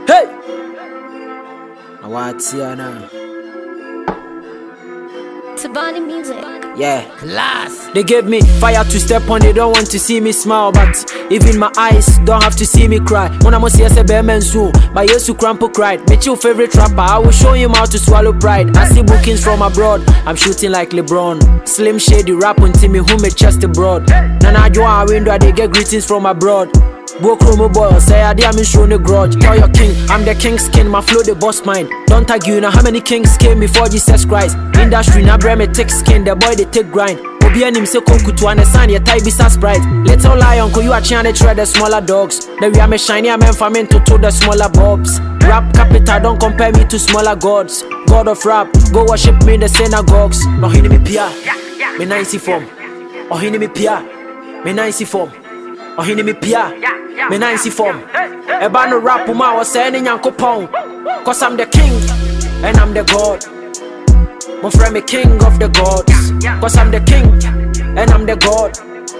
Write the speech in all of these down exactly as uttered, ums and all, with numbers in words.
Hey! Now what's here now? Tabani music. Yeah, class. They gave me fire to step on, they don't want to see me smile, but even my eyes don't have to see me cry. When I'm see a bear man soon, my years to crumple cried. Meet your favorite rapper, I will show him how to swallow pride. I see bookings from abroad, I'm shooting like LeBron. Slim shady rap on Timmy who made chest abroad. Nana Joa window, they get greetings from abroad. Bokromo boy, say I am showing a grudge. Tell your king, I'm the king's king, my flow the boss mind. Don't argue now how many kings came before Jesus Christ. Industry now breme take skin, the boy they take grind. Obi and him say konku to understand your type bisa sprite. Little lion, ko you are trying to try the smaller dogs. Then we are me shiny, I'm famine to to the smaller bobs. Rap capital, don't compare me to smaller gods. God of rap, go worship me in the synagogues. No hini me pia, me nice form. Oh hini me pia, me nice form. Oh hini me pia, me nice form. Eba no rap uma was saying yanko pong. Cause I'm the king and I'm the god. My friend me king of the gods. Cause I'm the king and I'm the god.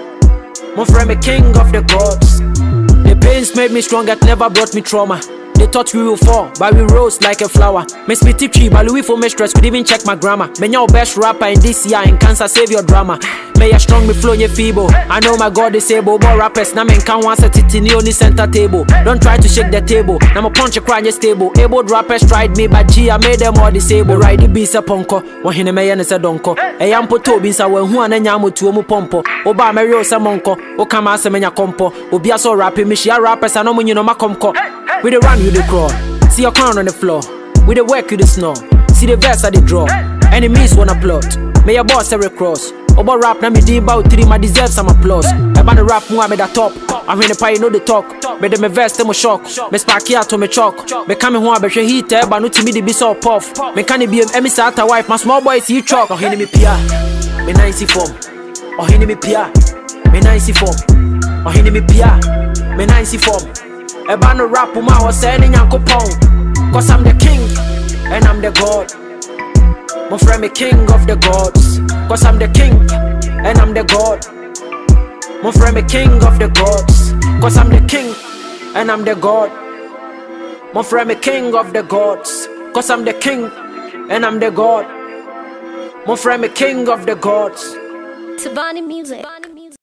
My friend me king of the gods. The pains made me strong, it never brought me trauma. They thought we will fall, but we rose like a flower. Me spit it tree, but Louis for me stress, could even check my grammar. Me your best rapper in this year, in cancer save your drama. Me ya strong, me flow, you feeble. I know my God is able, but rappers, now men can't want set it in the only center table. Don't try to shake the table, now my punch a cry, you stable. Able rappers tried me, but G, I made them all disable. Ride the beast a punko, one hine me yan is a donko. A yampo tobi sa when who and yamu to mu pompo. Oba Mario Samonko, o kama semenya compo. Obia so rapping, me share rappers, I know when you know my comco. We the run, you the crawl. See your crown on the floor. We the work, you the snow. See the verse I the draw. Enemies wanna plot. May your boss every cross. Oba rap, na me di about three, my deserve some applause. I ban the rap, more me that top. I'm in the pie, you know the talk. But them me verse, them shock. Me spark here to me chalk. Me coming home, but she heat, but no to me the be so puff. Me can't be a emissary wife, my small boy see you chalk. Oh, hini me pia, me nice form. Oh, hini me pia, me nice form. Oh, hini me pia, me nice form. Eba no rap uma was saying yanko pong. Cause I'm the king and I'm the god. My friend me king of the gods. Cause I'm the king and I'm the god. My friend me king of the gods. Cause I'm the king and I'm the god. My friend me king of the gods. Cause I'm the king and I'm the god. My friend me king of the gods. Tabani music.